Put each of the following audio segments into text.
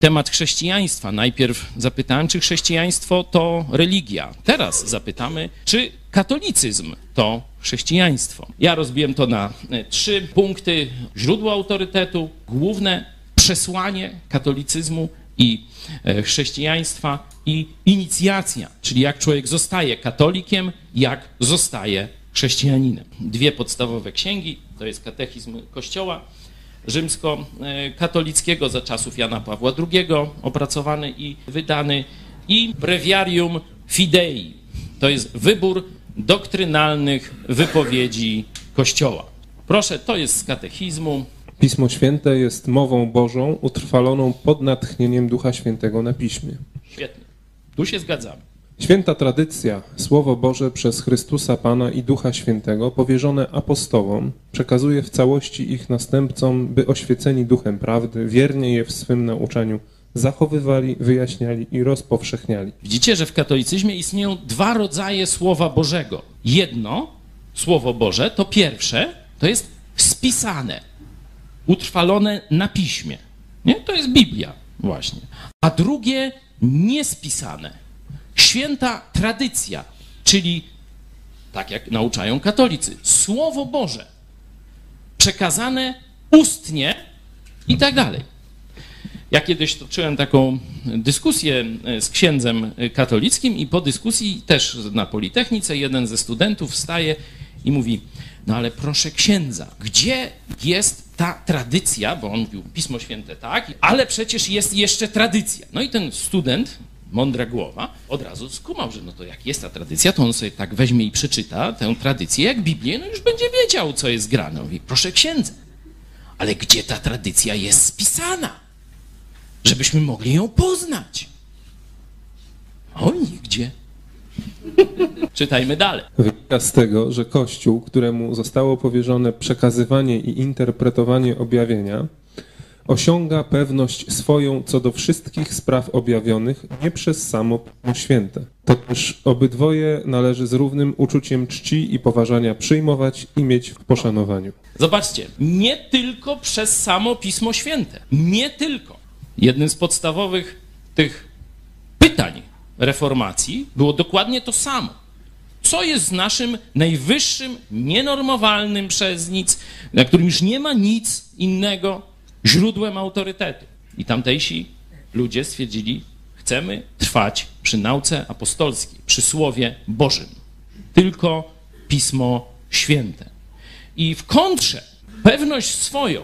temat chrześcijaństwa. Najpierw zapytałem, czy chrześcijaństwo to religia. Teraz zapytamy, czy katolicyzm to chrześcijaństwo. Ja rozbiłem to na 3 punkty. Źródło autorytetu, główne przesłanie katolicyzmu i chrześcijaństwa i inicjacja, czyli jak człowiek zostaje katolikiem, jak zostaje chrześcijaninem. 2 podstawowe księgi, to jest Katechizm Kościoła rzymskokatolickiego za czasów Jana Pawła II, opracowany i wydany, i Breviarium Fidei, to jest wybór doktrynalnych wypowiedzi Kościoła. Proszę, to jest z katechizmu. Pismo Święte jest mową Bożą utrwaloną pod natchnieniem Ducha Świętego na Piśmie. Świetnie, tu się zgadzamy. Święta tradycja, Słowo Boże przez Chrystusa Pana i Ducha Świętego powierzone apostołom, przekazuje w całości ich następcom, by oświeceni Duchem Prawdy wiernie je w swym nauczaniu zachowywali, wyjaśniali i rozpowszechniali. Widzicie, że w katolicyzmie istnieją 2 rodzaje Słowa Bożego. Jedno, Słowo Boże, to pierwsze, to jest spisane, utrwalone na piśmie. Nie? To jest Biblia właśnie. A drugie, niespisane. Święta tradycja, czyli tak jak nauczają katolicy, Słowo Boże, przekazane ustnie i tak dalej. Ja kiedyś toczyłem taką dyskusję z księdzem katolickim i po dyskusji też na Politechnice jeden ze studentów wstaje i mówi: no ale proszę księdza, gdzie jest ta tradycja, bo on mówił Pismo Święte tak, ale przecież jest jeszcze tradycja. No i ten student, mądra głowa, od razu skumał, że no to jak jest ta tradycja, to on sobie tak weźmie i przeczyta tę tradycję jak Biblię, no już będzie wiedział, co jest grane. Mówi: proszę księdza, ale gdzie ta tradycja jest spisana, żebyśmy mogli ją poznać? O, nigdzie. Czytajmy dalej. Wynika z tego, że Kościół, któremu zostało powierzone przekazywanie i interpretowanie objawienia, osiąga pewność swoją co do wszystkich spraw objawionych nie przez samo Pismo Święte. To też obydwoje należy z równym uczuciem czci i poważania przyjmować i mieć w poszanowaniu. Zobaczcie, nie tylko przez samo Pismo Święte. Nie tylko. Jednym z podstawowych tych pytań reformacji było dokładnie to samo. Co jest naszym najwyższym, nienormowalnym przez nic, na którym już nie ma nic innego, źródłem autorytetu? I tamtejsi ludzie stwierdzili: chcemy trwać przy nauce apostolskiej, przy Słowie Bożym. Tylko Pismo Święte. I w kontrze pewność swoją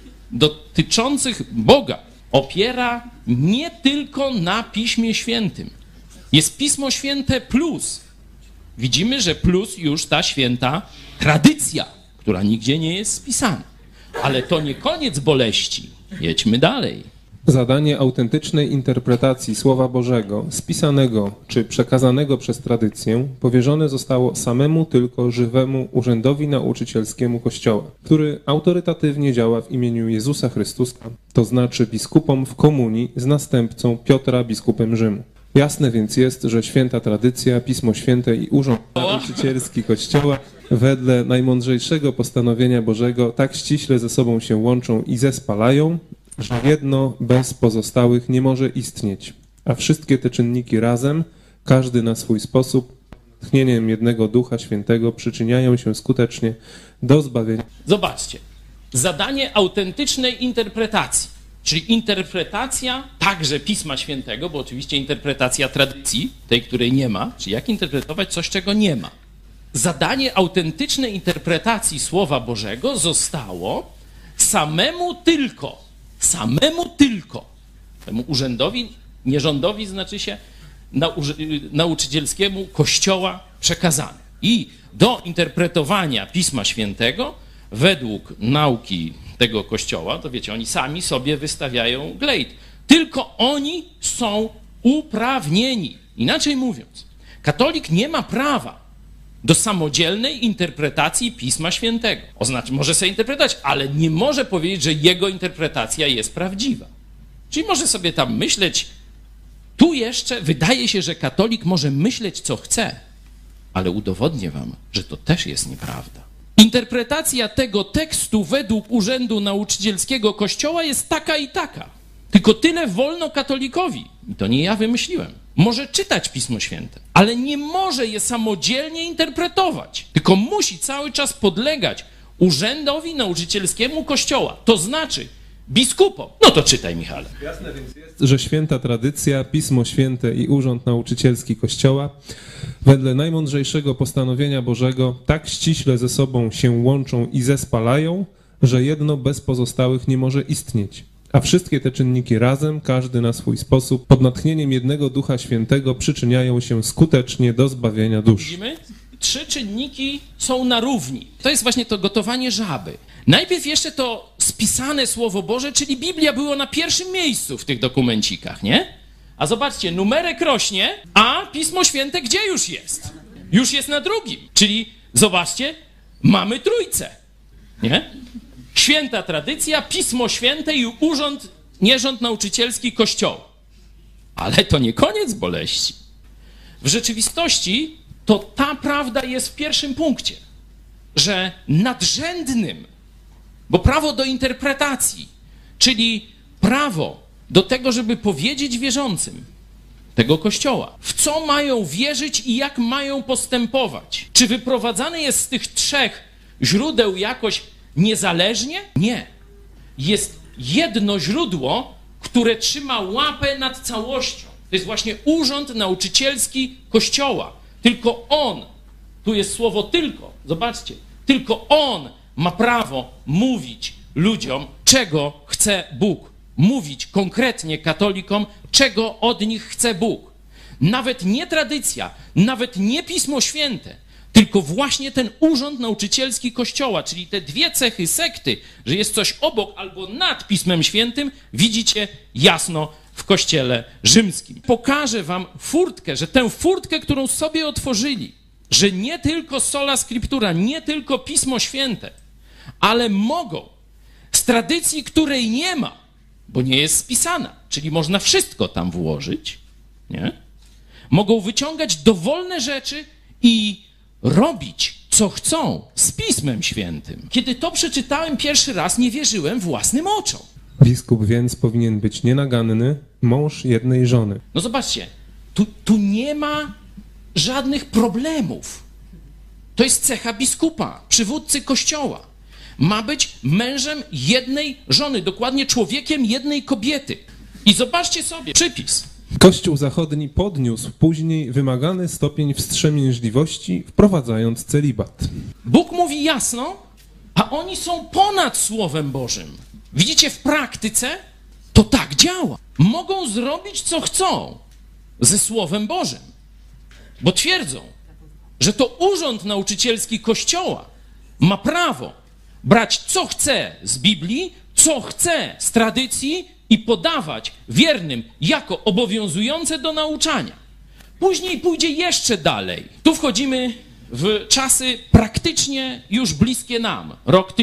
dotyczących Boga opiera nie tylko na Piśmie Świętym. Jest Pismo Święte plus. Widzimy, że plus już ta święta tradycja, która nigdzie nie jest spisana. Ale to nie koniec boleści. Jedźmy dalej. Zadanie autentycznej interpretacji Słowa Bożego, spisanego czy przekazanego przez tradycję, powierzone zostało samemu tylko żywemu urzędowi nauczycielskiemu Kościoła, który autorytatywnie działa w imieniu Jezusa Chrystusa, to znaczy biskupom w komunii z następcą Piotra, biskupem Rzymu. Jasne więc jest, że święta tradycja, Pismo Święte i urząd nauczycielski Kościoła wedle najmądrzejszego postanowienia Bożego tak ściśle ze sobą się łączą i zespalają, że jedno bez pozostałych nie może istnieć, a wszystkie te czynniki razem, każdy na swój sposób, tchnieniem jednego Ducha Świętego przyczyniają się skutecznie do zbawienia. Zobaczcie, zadanie autentycznej interpretacji, czyli interpretacja także Pisma Świętego, bo oczywiście interpretacja tradycji, tej, której nie ma, czyli jak interpretować coś, czego nie ma. Zadanie autentycznej interpretacji Słowa Bożego zostało samemu tylko, temu urzędowi, nierządowi znaczy się, nauczycielskiemu Kościoła przekazane. I do interpretowania Pisma Świętego według nauki tego Kościoła, to wiecie, oni sami sobie wystawiają glejt. Tylko oni są uprawnieni. Inaczej mówiąc, katolik nie ma prawa do samodzielnej interpretacji Pisma Świętego. Może sobie interpretować, ale nie może powiedzieć, że jego interpretacja jest prawdziwa. Czyli może sobie tam myśleć, tu jeszcze wydaje się, że katolik może myśleć, co chce, ale udowodnię wam, że to też jest nieprawda. Interpretacja tego tekstu według Urzędu Nauczycielskiego Kościoła jest taka i taka. Tylko tyle wolno katolikowi, i to nie ja wymyśliłem, może czytać Pismo Święte, ale nie może je samodzielnie interpretować, tylko musi cały czas podlegać urzędowi nauczycielskiemu Kościoła, to znaczy biskupom. No to czytaj, Michale. Jasne więc jest, że święta tradycja, Pismo Święte i urząd nauczycielski Kościoła wedle najmądrzejszego postanowienia Bożego tak ściśle ze sobą się łączą i zespalają, że jedno bez pozostałych nie może istnieć. A wszystkie te czynniki razem, każdy na swój sposób, pod natchnieniem jednego Ducha Świętego przyczyniają się skutecznie do zbawienia dusz. Widzimy? 3 czynniki są na równi. To jest właśnie to gotowanie żaby. Najpierw jeszcze to spisane Słowo Boże, czyli Biblia było na pierwszym miejscu w tych dokumencikach, nie? A zobaczcie, numerek rośnie, a Pismo Święte gdzie już jest? Już jest na drugim. Czyli zobaczcie, mamy trójcę, nie? Święta tradycja, Pismo Święte i nierząd nauczycielski Kościoła. Ale to nie koniec boleści. W rzeczywistości to ta prawda jest w pierwszym punkcie, że nadrzędnym, bo prawo do interpretacji, czyli prawo do tego, żeby powiedzieć wierzącym tego Kościoła, w co mają wierzyć i jak mają postępować. Czy wyprowadzane jest z tych 3 źródeł jakoś niezależnie? Nie. Jest jedno źródło, które trzyma łapę nad całością. To jest właśnie urząd nauczycielski Kościoła. Tylko on, tu jest słowo tylko, zobaczcie, tylko on ma prawo mówić ludziom, czego chce Bóg. Mówić konkretnie katolikom, czego od nich chce Bóg. Nawet nie tradycja, nawet nie Pismo Święte, tylko właśnie ten urząd nauczycielski Kościoła, czyli te 2 cechy sekty, że jest coś obok albo nad Pismem Świętym, widzicie jasno w Kościele rzymskim. Pokażę wam furtkę, że tę furtkę, którą sobie otworzyli, że nie tylko sola scriptura, nie tylko Pismo Święte, ale mogą z tradycji, której nie ma, bo nie jest spisana, czyli można wszystko tam włożyć, nie? Mogą wyciągać dowolne rzeczy i robić, co chcą z Pismem Świętym. Kiedy to przeczytałem pierwszy raz, nie wierzyłem własnym oczom. Biskup więc powinien być nienaganny, mąż jednej żony. No zobaczcie, tu nie ma żadnych problemów. To jest cecha biskupa, przywódcy Kościoła. Ma być mężem jednej żony, dokładnie człowiekiem jednej kobiety. I zobaczcie sobie przypis. Kościół zachodni podniósł później wymagany stopień wstrzemięźliwości, wprowadzając celibat. Bóg mówi jasno, a oni są ponad Słowem Bożym. Widzicie, w praktyce to tak działa. Mogą zrobić, co chcą ze Słowem Bożym, bo twierdzą, że to urząd nauczycielski Kościoła ma prawo brać, co chce z Biblii, co chce z tradycji i podawać wiernym jako obowiązujące do nauczania. Później pójdzie jeszcze dalej. Tu wchodzimy w czasy praktycznie już bliskie nam. Rok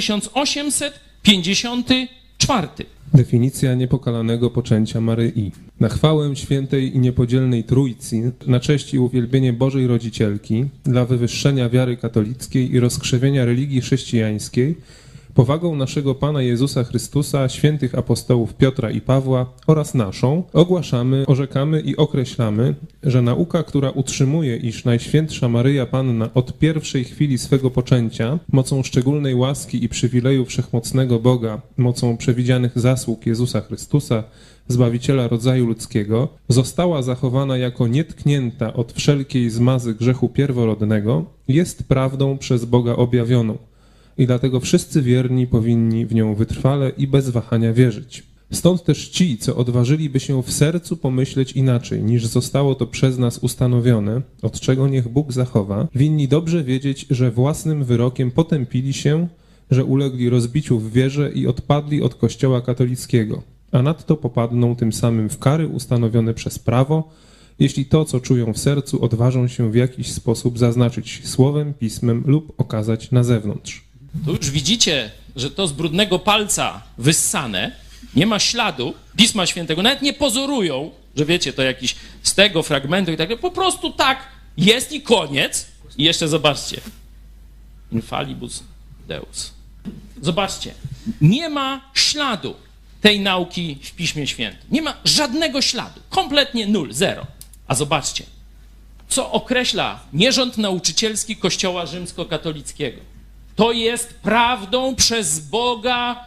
1854. Definicja niepokalanego poczęcia Maryi. Na chwałę świętej i niepodzielnej Trójcy, na cześć i uwielbienie Bożej Rodzicielki, dla wywyższenia wiary katolickiej i rozkrzewienia religii chrześcijańskiej, powagą naszego Pana Jezusa Chrystusa, świętych apostołów Piotra i Pawła oraz naszą, ogłaszamy, orzekamy i określamy, że nauka, która utrzymuje, iż Najświętsza Maryja Panna od pierwszej chwili swego poczęcia, mocą szczególnej łaski i przywileju wszechmocnego Boga, mocą przewidzianych zasług Jezusa Chrystusa, Zbawiciela rodzaju ludzkiego, została zachowana jako nietknięta od wszelkiej zmazy grzechu pierworodnego, jest prawdą przez Boga objawioną. I dlatego wszyscy wierni powinni w nią wytrwale i bez wahania wierzyć. Stąd też ci, co odważyliby się w sercu pomyśleć inaczej, niż zostało to przez nas ustanowione, od czego niech Bóg zachowa, winni dobrze wiedzieć, że własnym wyrokiem potępili się, że ulegli rozbiciu w wierze i odpadli od Kościoła katolickiego, a nadto popadną tym samym w kary ustanowione przez prawo, jeśli to, co czują w sercu, odważą się w jakiś sposób zaznaczyć słowem, pismem lub okazać na zewnątrz. Tu już widzicie, że to z brudnego palca wyssane, nie ma śladu Pisma Świętego, nawet nie pozorują, że wiecie, to jakiś z tego fragmentu i tak dalej, po prostu tak jest i koniec. I jeszcze zobaczcie, infalibus Deus. Zobaczcie, nie ma śladu tej nauki w Piśmie Świętym. Nie ma żadnego śladu. Kompletnie nul, zero. A zobaczcie, co określa nierząd nauczycielski Kościoła rzymskokatolickiego. To jest prawdą przez Boga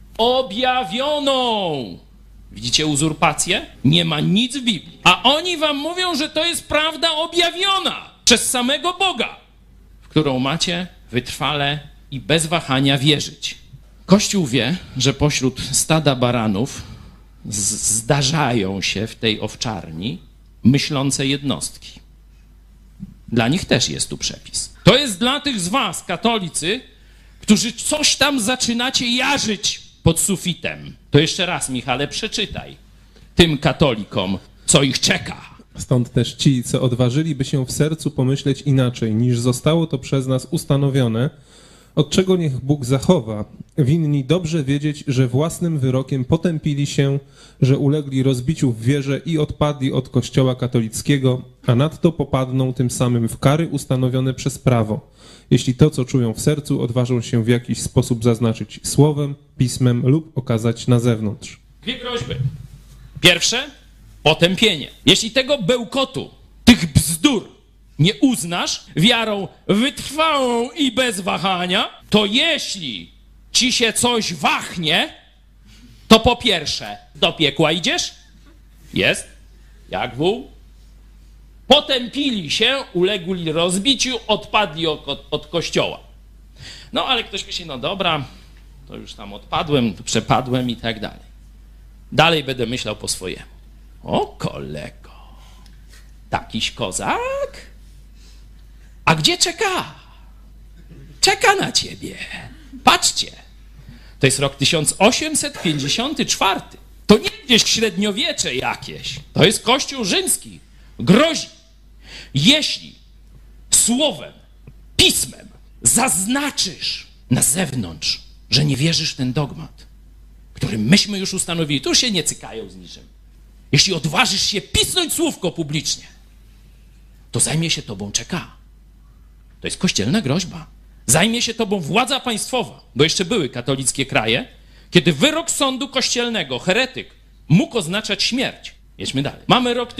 objawioną. Widzicie uzurpację? Nie ma nic w Biblii. A oni wam mówią, że to jest prawda objawiona przez samego Boga, w którą macie wytrwale i bez wahania wierzyć. Kościół wie, że pośród stada baranów zdarzają się w tej owczarni myślące jednostki. Dla nich też jest tu przepis. To jest dla tych z was, katolicy, którzy coś tam zaczynacie jarzyć pod sufitem. To jeszcze raz, Michale, przeczytaj tym katolikom, co ich czeka. Stąd też ci, co odważyliby się w sercu pomyśleć inaczej, niż zostało to przez nas ustanowione, od czego niech Bóg zachowa, winni dobrze wiedzieć, że własnym wyrokiem potępili się, że ulegli rozbiciu w wierze i odpadli od Kościoła katolickiego, a nadto popadną tym samym w kary ustanowione przez prawo, jeśli to, co czują w sercu, odważą się w jakiś sposób zaznaczyć słowem, pismem lub okazać na zewnątrz. Dwie groźby. Pierwsze, potępienie. Jeśli tego bełkotu, tych bzdur nie uznasz wiarą wytrwałą i bez wahania, to jeśli ci się coś wahnie, to po pierwsze, do piekła idziesz? Jest. Jak wół? Potępili się, ulegli rozbiciu, odpadli od Kościoła. No ale ktoś myśli, no dobra, to już tam odpadłem, przepadłem i tak dalej. Dalej będę myślał po swojemu. O kolego, takiś kozak? A gdzie czeka? Czeka na ciebie. Patrzcie, to jest rok 1854. To nie gdzieś średniowiecze jakieś. To jest Kościół rzymski. Grozi. Jeśli słowem, pismem zaznaczysz na zewnątrz, że nie wierzysz w ten dogmat, który myśmy już ustanowili, to już się nie cykają z niczym. Jeśli odważysz się pisnąć słówko publicznie, to zajmie się tobą CK. To jest kościelna groźba. Zajmie się tobą władza państwowa, bo jeszcze były katolickie kraje, kiedy wyrok sądu kościelnego, heretyk, mógł oznaczać śmierć. Jedźmy dalej. Mamy rok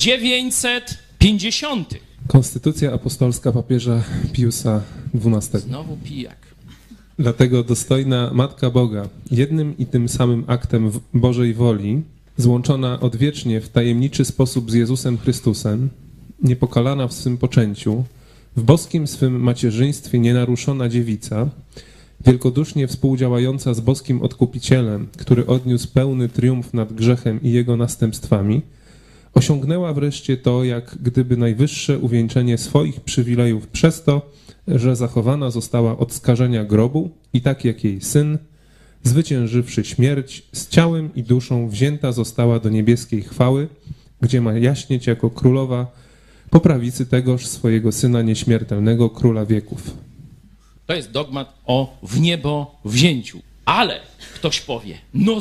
1950. Konstytucja apostolska papieża Piusa XII. Znowu pijak. Dlatego dostojna Matka Boga, jednym i tym samym aktem Bożej woli, złączona odwiecznie w tajemniczy sposób z Jezusem Chrystusem, niepokalana w swym poczęciu, w boskim swym macierzyństwie nienaruszona dziewica, wielkodusznie współdziałająca z boskim Odkupicielem, który odniósł pełny triumf nad grzechem i jego następstwami, osiągnęła wreszcie to, jak gdyby najwyższe uwieńczenie swoich przywilejów przez to, że zachowana została od skażenia grobu i tak jak jej Syn, zwyciężywszy śmierć, z ciałem i duszą wzięta została do niebieskiej chwały, gdzie ma jaśnieć jako królowa po prawicy tegoż swojego Syna nieśmiertelnego, Króla wieków. To jest dogmat o wniebowzięciu. Ale ktoś powie, no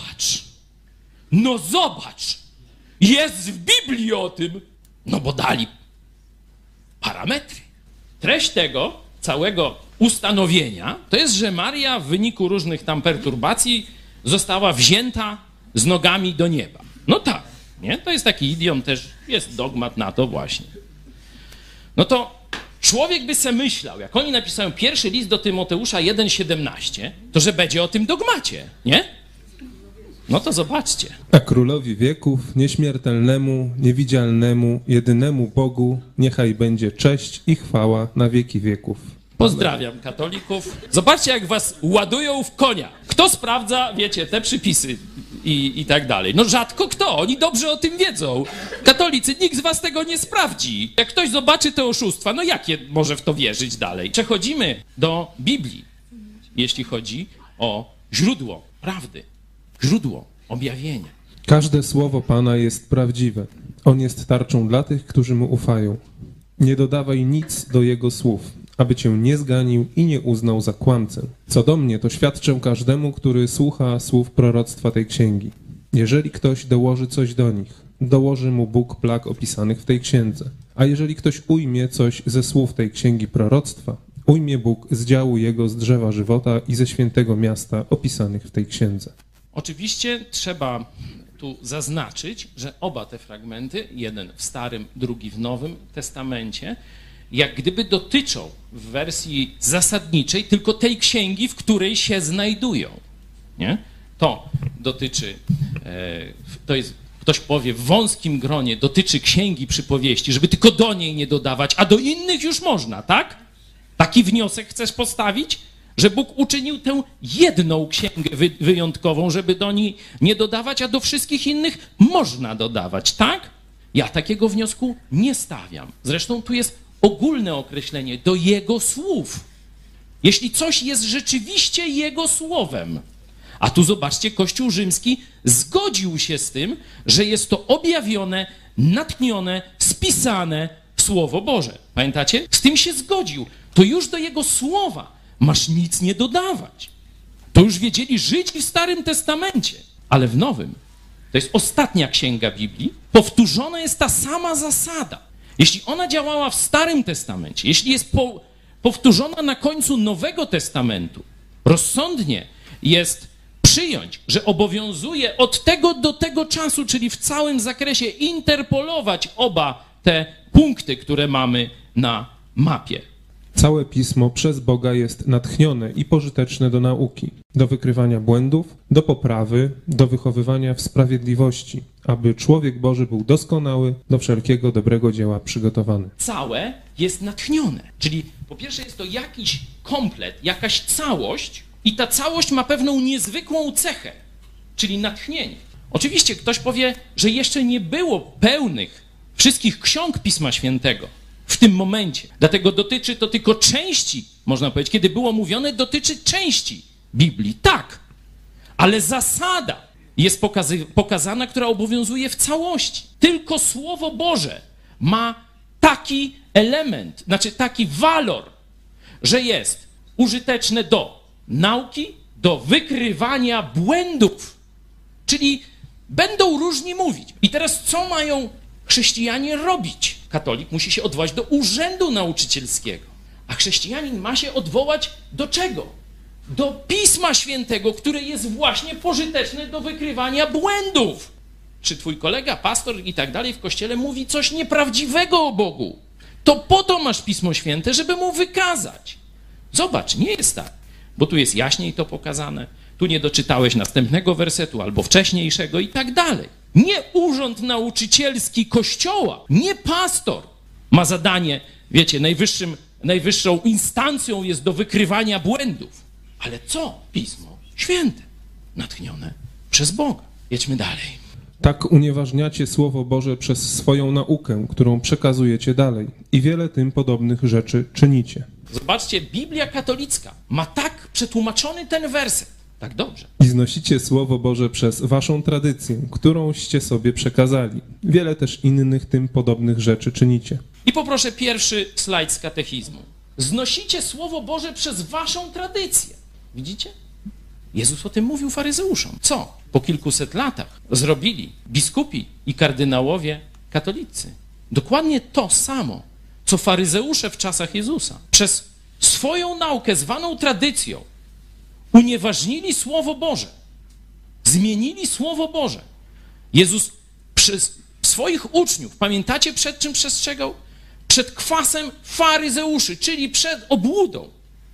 zobacz, jest w Biblii o tym, no bo dali parametry. Treść tego całego ustanowienia to jest, że Maria w wyniku różnych tam perturbacji została wzięta z nogami do nieba. No tak, nie? To jest taki idiom, też jest dogmat na to właśnie. No to człowiek by se myślał, jak oni napisają pierwszy list do Tymoteusza 1,17, to że będzie o tym dogmacie, nie? No to zobaczcie. A Królowi wieków, nieśmiertelnemu, niewidzialnemu, jedynemu Bogu, niechaj będzie cześć i chwała na wieki wieków. Pozdrawiam katolików. Zobaczcie, jak was ładują w konia. Kto sprawdza, wiecie, te przypisy i tak dalej? No rzadko kto, oni dobrze o tym wiedzą. Katolicy, nikt z was tego nie sprawdzi. Jak ktoś zobaczy te oszustwa, no jakie może w to wierzyć dalej? Przechodzimy do Biblii, jeśli chodzi o źródło prawdy, źródło objawienia. Każde słowo Pana jest prawdziwe. On jest tarczą dla tych, którzy Mu ufają. Nie dodawaj nic do Jego słów, aby Cię nie zganił i nie uznał za kłamcę. Co do mnie, to świadczę każdemu, który słucha słów proroctwa tej księgi. Jeżeli ktoś dołoży coś do nich, dołoży mu Bóg plag opisanych w tej księdze. A jeżeli ktoś ujmie coś ze słów tej księgi proroctwa, ujmie Bóg z działu jego z drzewa żywota i ze świętego miasta opisanych w tej księdze. Oczywiście trzeba tu zaznaczyć, że oba te fragmenty, jeden w Starym, drugi w Nowym Testamencie, jak gdyby dotyczą w wersji zasadniczej tylko tej księgi, w której się znajdują. Nie? To dotyczy, to jest, ktoś powie, w wąskim gronie dotyczy księgi przypowieści, żeby tylko do niej nie dodawać, a do innych już można, tak? Taki wniosek chcesz postawić? Że Bóg uczynił tę jedną księgę wyjątkową, żeby do niej nie dodawać, a do wszystkich innych można dodawać, tak? Ja takiego wniosku nie stawiam. Zresztą tu jest ogólne określenie do Jego słów. Jeśli coś jest rzeczywiście Jego słowem, a tu zobaczcie, Kościół rzymski zgodził się z tym, że jest to objawione, natchnione, spisane Słowo Boże. Pamiętacie? Z tym się zgodził. To już do Jego słowa masz nic nie dodawać. To już wiedzieli Żydzi w Starym Testamencie, ale w Nowym, to jest ostatnia księga Biblii, powtórzona jest ta sama zasada. Jeśli ona działała w Starym Testamencie, jeśli jest powtórzona na końcu Nowego Testamentu, rozsądnie jest przyjąć, że obowiązuje od tego do tego czasu, czyli w całym zakresie interpolować oba te punkty, które mamy na mapie. Całe Pismo przez Boga jest natchnione i pożyteczne do nauki, do wykrywania błędów, do poprawy, do wychowywania w sprawiedliwości, aby człowiek Boży był doskonały, do wszelkiego dobrego dzieła przygotowany. Całe jest natchnione, czyli po pierwsze jest to jakiś komplet, jakaś całość i ta całość ma pewną niezwykłą cechę, czyli natchnienie. Oczywiście ktoś powie, że jeszcze nie było pełnych wszystkich ksiąg Pisma Świętego w tym momencie. Dlatego dotyczy to tylko części, można powiedzieć, kiedy było mówione, dotyczy części Biblii. Tak, ale zasada jest pokazana, która obowiązuje w całości. Tylko Słowo Boże ma taki element, znaczy taki walor, że jest użyteczne do nauki, do wykrywania błędów. Czyli będą różni mówić. I teraz co mają chrześcijanie robić? Katolik musi się odwołać do urzędu nauczycielskiego, a chrześcijanin ma się odwołać do czego? Do Pisma Świętego, które jest właśnie pożyteczne do wykrywania błędów. Czy twój kolega, pastor i tak dalej w kościele mówi coś nieprawdziwego o Bogu? To po to masz Pismo Święte, żeby mu wykazać. Zobacz, nie jest tak, bo tu jest jaśniej to pokazane, tu nie doczytałeś następnego wersetu albo wcześniejszego i tak dalej. Nie urząd nauczycielski Kościoła, nie pastor ma zadanie, wiecie, najwyższą instancją jest do wykrywania błędów. Ale co? Pismo Święte, natchnione przez Boga. Jedźmy dalej. Tak unieważniacie Słowo Boże przez swoją naukę, którą przekazujecie dalej i wiele tym podobnych rzeczy czynicie. Zobaczcie, Biblia katolicka ma tak przetłumaczony ten werset. Tak dobrze. I znosicie Słowo Boże przez waszą tradycję, którąście sobie przekazali. Wiele też innych tym podobnych rzeczy czynicie. I poproszę pierwszy slajd z katechizmu. Znosicie Słowo Boże przez waszą tradycję. Widzicie? Jezus o tym mówił faryzeuszom. Co? Po kilkuset latach zrobili biskupi i kardynałowie katolicy. Dokładnie to samo, co faryzeusze w czasach Jezusa. Przez swoją naukę zwaną tradycją unieważnili Słowo Boże. Zmienili Słowo Boże. Jezus przez swoich uczniów, pamiętacie przed czym przestrzegał? Przed kwasem faryzeuszy, czyli przed obłudą.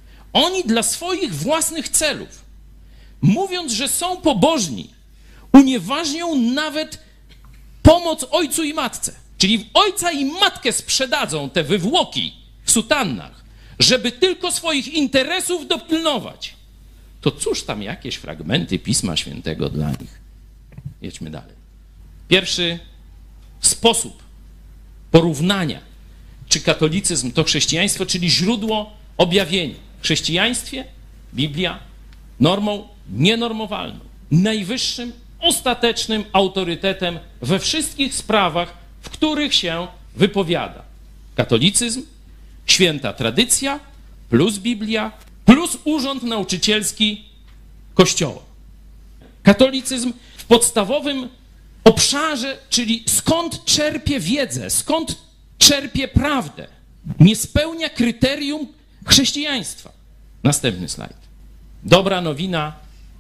Oni dla swoich własnych celów, mówiąc, że są pobożni, unieważnią nawet pomoc ojcu i matce. Czyli ojca i matkę sprzedadzą te wywłoki w sutannach, żeby tylko swoich interesów dopilnować. To cóż tam jakieś fragmenty Pisma Świętego dla nich? Jedźmy dalej. Pierwszy sposób porównania, czy katolicyzm to chrześcijaństwo, czyli źródło objawienia. W chrześcijaństwie Biblia normą nienormowalną, najwyższym, ostatecznym autorytetem we wszystkich sprawach, w których się wypowiada. Katolicyzm, święta tradycja, plus Biblia, plus urząd nauczycielski Kościoła. Katolicyzm w podstawowym obszarze, czyli skąd czerpie wiedzę, skąd czerpie prawdę, nie spełnia kryterium chrześcijaństwa. Następny slajd. Dobra nowina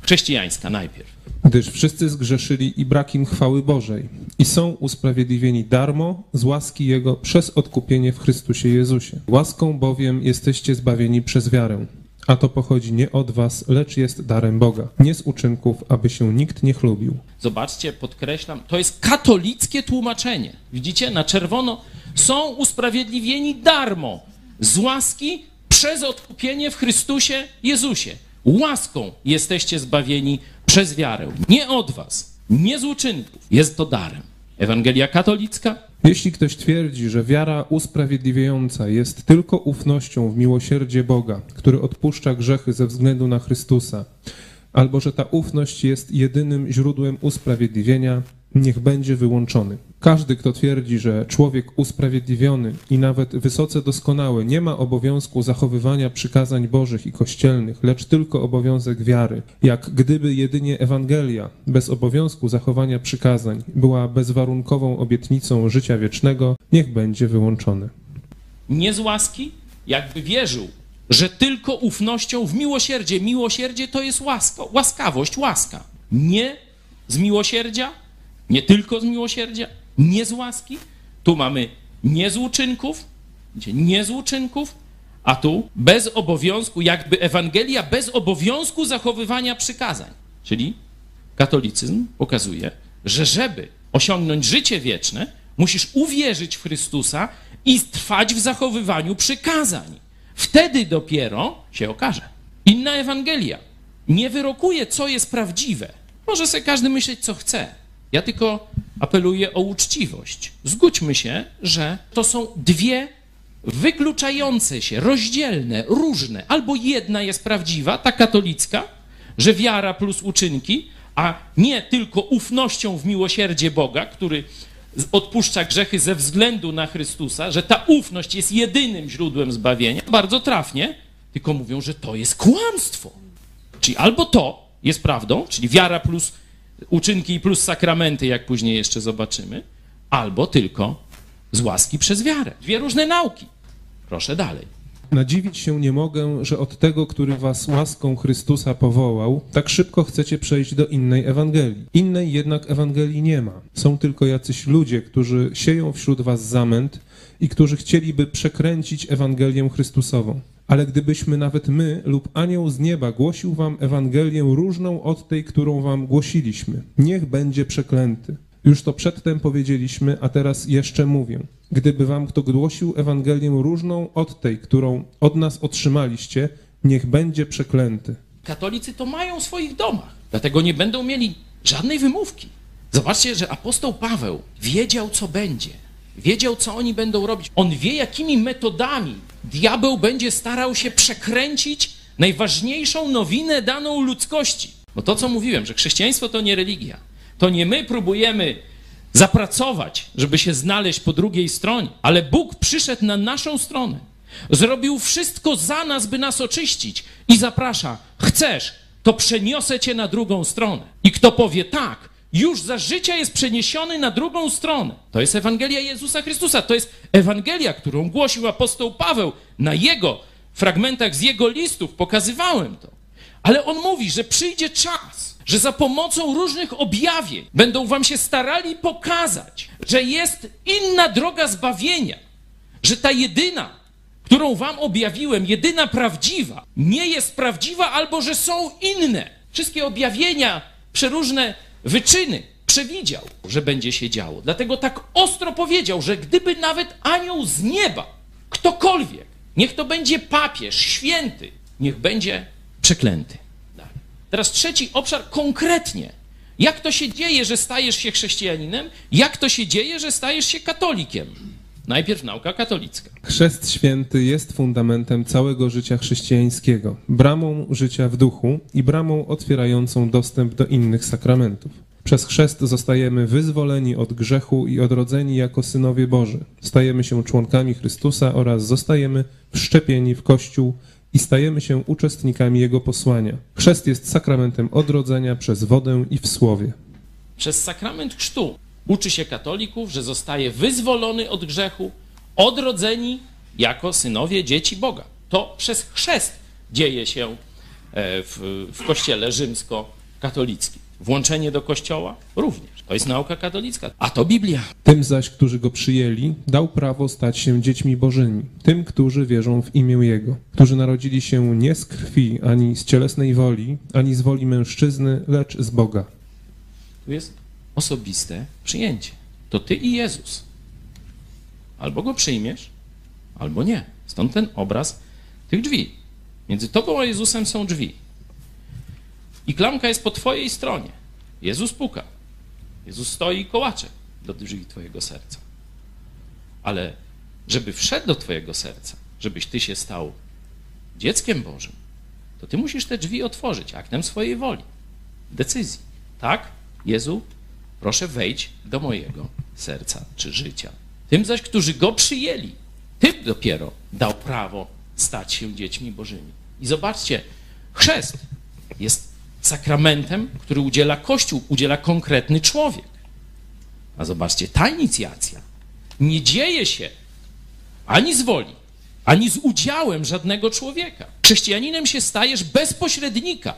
chrześcijańska najpierw. Gdyż wszyscy zgrzeszyli i brak im chwały Bożej i są usprawiedliwieni darmo z łaski Jego przez odkupienie w Chrystusie Jezusie. Łaską bowiem jesteście zbawieni przez wiarę. A to pochodzi nie od was, lecz jest darem Boga. Nie z uczynków, aby się nikt nie chlubił. Zobaczcie, podkreślam, to jest katolickie tłumaczenie. Widzicie, na czerwono. Są usprawiedliwieni darmo z łaski przez odkupienie w Chrystusie Jezusie. Łaską jesteście zbawieni przez wiarę. Nie od was, nie z uczynków. Jest to darem. Ewangelia katolicka. Jeśli ktoś twierdzi, że wiara usprawiedliwiająca jest tylko ufnością w miłosierdzie Boga, który odpuszcza grzechy ze względu na Chrystusa, albo że ta ufność jest jedynym źródłem usprawiedliwienia, niech będzie wyłączony. Każdy, kto twierdzi, że człowiek usprawiedliwiony i nawet wysoce doskonały nie ma obowiązku zachowywania przykazań bożych i kościelnych, lecz tylko obowiązek wiary, jak gdyby jedynie Ewangelia bez obowiązku zachowania przykazań była bezwarunkową obietnicą życia wiecznego, niech będzie wyłączony. Nie z łaski, jakby wierzył, że tylko ufnością w miłosierdzie. Miłosierdzie to jest łaska, łaskawość, łaska. Nie z miłosierdzia, nie tylko z miłosierdzia, nie z łaski. Tu mamy nie z uczynków, nie z uczynków, a tu bez obowiązku, jakby Ewangelia bez obowiązku zachowywania przykazań. Czyli katolicyzm pokazuje, że żeby osiągnąć życie wieczne, musisz uwierzyć w Chrystusa i trwać w zachowywaniu przykazań. Wtedy dopiero się okaże. Inna Ewangelia nie wyrokuje, co jest prawdziwe. Może sobie każdy myśleć, co chce. Ja tylko apeluję o uczciwość. Zgódźmy się, że to są dwie wykluczające się, rozdzielne, różne. Albo jedna jest prawdziwa, ta katolicka, że wiara plus uczynki, a nie tylko ufnością w miłosierdzie Boga, który odpuszcza grzechy ze względu na Chrystusa, że ta ufność jest jedynym źródłem zbawienia. Bardzo trafnie, tylko mówią, że to jest kłamstwo. Czyli albo to jest prawdą, czyli wiara plus uczynki plus sakramenty, jak później jeszcze zobaczymy, albo tylko z łaski przez wiarę. Dwie różne nauki. Proszę dalej. Nadziwić się nie mogę, że od tego, który was łaską Chrystusa powołał, tak szybko chcecie przejść do innej Ewangelii. Innej jednak Ewangelii nie ma. Są tylko jacyś ludzie, którzy sieją wśród was zamęt i którzy chcieliby przekręcić Ewangelię Chrystusową. Ale gdybyśmy nawet my lub anioł z nieba głosił wam Ewangelię różną od tej, którą wam głosiliśmy, niech będzie przeklęty. Już to przedtem powiedzieliśmy, a teraz jeszcze mówię. Gdyby wam kto głosił Ewangelię różną od tej, którą od nas otrzymaliście, niech będzie przeklęty. Katolicy to mają w swoich domach, dlatego nie będą mieli żadnej wymówki. Zobaczcie, że apostoł Paweł wiedział, co będzie. Wiedział, co oni będą robić. On wie, jakimi metodami diabeł będzie starał się przekręcić najważniejszą nowinę daną ludzkości. Bo to, co mówiłem, że chrześcijaństwo to nie religia. To nie my próbujemy zapracować, żeby się znaleźć po drugiej stronie, ale Bóg przyszedł na naszą stronę. Zrobił wszystko za nas, by nas oczyścić i zaprasza. Chcesz, to przeniosę cię na drugą stronę. I kto powie tak, już za życia jest przeniesiony na drugą stronę. To jest Ewangelia Jezusa Chrystusa. To jest Ewangelia, którą głosił apostoł Paweł na jego fragmentach z jego listów. Pokazywałem to. Ale on mówi, że przyjdzie czas, że za pomocą różnych objawień będą wam się starali pokazać, że jest inna droga zbawienia, że ta jedyna, którą wam objawiłem, jedyna prawdziwa, nie jest prawdziwa albo że są inne. Wszystkie objawienia, przeróżne wyczyny przewidział, że będzie się działo. Dlatego tak ostro powiedział, że gdyby nawet anioł z nieba, ktokolwiek, niech to będzie papież, święty, niech będzie przeklęty. Teraz trzeci obszar konkretnie. Jak to się dzieje, że stajesz się chrześcijaninem? Jak to się dzieje, że stajesz się katolikiem? Najpierw nauka katolicka. Chrzest święty jest fundamentem całego życia chrześcijańskiego, bramą życia w duchu i bramą otwierającą dostęp do innych sakramentów. Przez chrzest zostajemy wyzwoleni od grzechu i odrodzeni jako synowie Boży. Stajemy się członkami Chrystusa oraz zostajemy wszczepieni w Kościół i stajemy się uczestnikami Jego posłania. Chrzest jest sakramentem odrodzenia przez wodę i w słowie. Przez sakrament chrztu uczy się katolików, że zostaje wyzwolony od grzechu, odrodzeni jako synowie, dzieci Boga. To przez chrzest dzieje się w kościele rzymskokatolickim. Włączenie do kościoła również. To jest nauka katolicka, a to Biblia. Tym zaś, którzy go przyjęli, dał prawo stać się dziećmi bożymi, tym, którzy wierzą w imię Jego, którzy narodzili się nie z krwi, ani z cielesnej woli, ani z woli mężczyzny, lecz z Boga. Tu jest osobiste przyjęcie. To ty i Jezus. Albo go przyjmiesz, albo nie. Stąd ten obraz tych drzwi. Między tobą a Jezusem są drzwi. I klamka jest po twojej stronie. Jezus puka. Jezus stoi i kołacze do drzwi twojego serca. Ale żeby wszedł do twojego serca, żebyś ty się stał dzieckiem Bożym, to ty musisz te drzwi otworzyć aktem swojej woli, decyzji. Tak, Jezu, proszę wejdź do mojego serca czy życia. Tym zaś, którzy go przyjęli, tym dopiero dał prawo stać się dziećmi Bożymi. I zobaczcie, chrzest jest sakramentem, który udziela Kościół, udziela konkretny człowiek. A zobaczcie, ta inicjacja nie dzieje się ani z woli, ani z udziałem żadnego człowieka. Chrześcijaninem się stajesz bez pośrednika,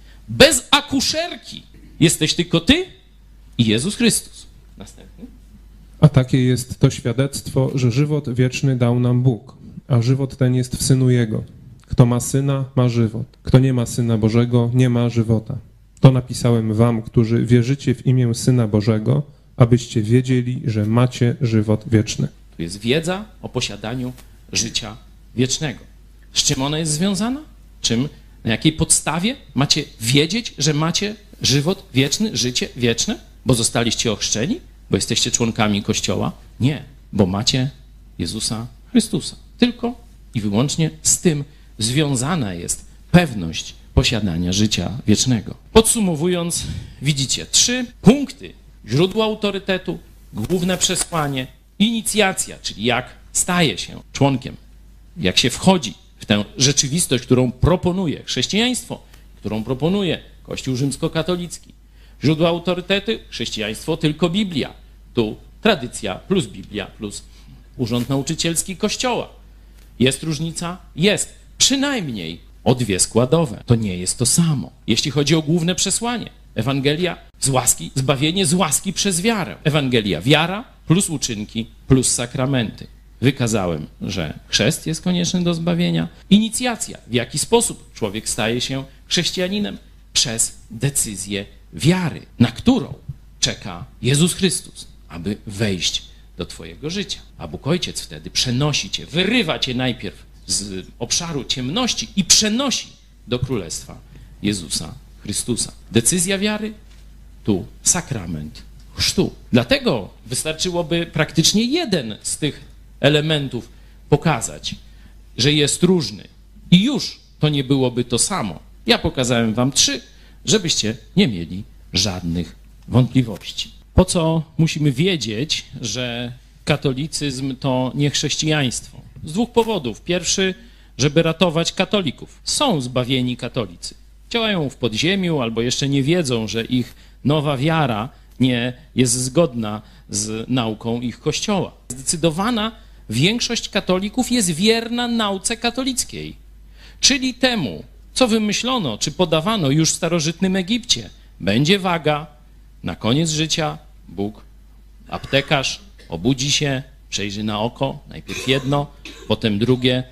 bez akuszerki. Jesteś tylko ty i Jezus Chrystus. Następny. A takie jest to świadectwo, że żywot wieczny dał nam Bóg, a żywot ten jest w Synu Jego. Kto ma Syna, ma żywot. Kto nie ma Syna Bożego, nie ma żywota. To napisałem wam, którzy wierzycie w imię Syna Bożego, abyście wiedzieli, że macie żywot wieczny. Tu jest wiedza o posiadaniu życia wiecznego. Z czym ona jest związana? Czym, na jakiej podstawie macie wiedzieć, że macie żywot wieczny, życie wieczne? Bo zostaliście ochrzczeni? Bo jesteście członkami Kościoła? Nie, bo macie Jezusa Chrystusa. Tylko i wyłącznie z tym związana jest pewność posiadania życia wiecznego. Podsumowując, widzicie 3 punkty. Źródło autorytetu, główne przesłanie, inicjacja, czyli jak staje się członkiem, jak się wchodzi w tę rzeczywistość, którą proponuje chrześcijaństwo, którą proponuje Kościół rzymskokatolicki. Źródło autorytetu, chrześcijaństwo, tylko Biblia. Tu tradycja plus Biblia plus urząd nauczycielski Kościoła. Jest różnica? Jest. Przynajmniej o 2 składowe. To nie jest to samo. Jeśli chodzi o główne przesłanie. Ewangelia z łaski, zbawienie z łaski przez wiarę. Ewangelia wiara plus uczynki plus sakramenty. Wykazałem, że chrzest jest konieczny do zbawienia. Inicjacja, w jaki sposób człowiek staje się chrześcijaninem? Przez decyzję wiary, na którą czeka Jezus Chrystus, aby wejść do twojego życia. A Bóg Ojciec wtedy przenosi cię, wyrywa cię najpierw z obszaru ciemności i przenosi do Królestwa Jezusa Chrystusa. Decyzja wiary, tu sakrament chrztu. Dlatego wystarczyłoby praktycznie jeden z tych elementów pokazać, że jest różny. I już to nie byłoby to samo. Ja pokazałem wam 3, żebyście nie mieli żadnych wątpliwości. Po co musimy wiedzieć, że katolicyzm to nie chrześcijaństwo? Z 2 powodów. Pierwszy, żeby ratować katolików. Są zbawieni katolicy. Działają w podziemiu albo jeszcze nie wiedzą, że ich nowa wiara nie jest zgodna z nauką ich Kościoła. Zdecydowana większość katolików jest wierna nauce katolickiej, czyli temu, co wymyślono czy podawano już w starożytnym Egipcie. Będzie waga, na koniec życia Bóg, aptekarz, obudzi się, przejrzy na oko, najpierw jedno, potem drugie,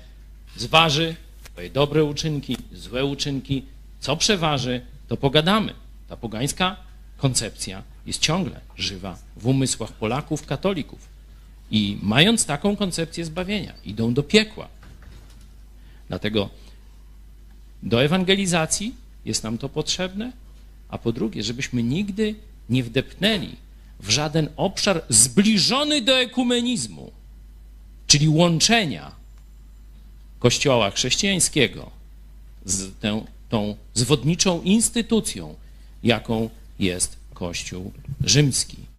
zważy twoje dobre uczynki, złe uczynki, co przeważy, to pogadamy. Ta pogańska koncepcja jest ciągle żywa w umysłach Polaków, katolików. I mając taką koncepcję zbawienia, idą do piekła. Dlatego do ewangelizacji jest nam to potrzebne, a po drugie, żebyśmy nigdy nie wdepnęli w żaden obszar zbliżony do ekumenizmu, czyli łączenia Kościoła chrześcijańskiego z tą zwodniczą instytucją, jaką jest Kościół rzymski.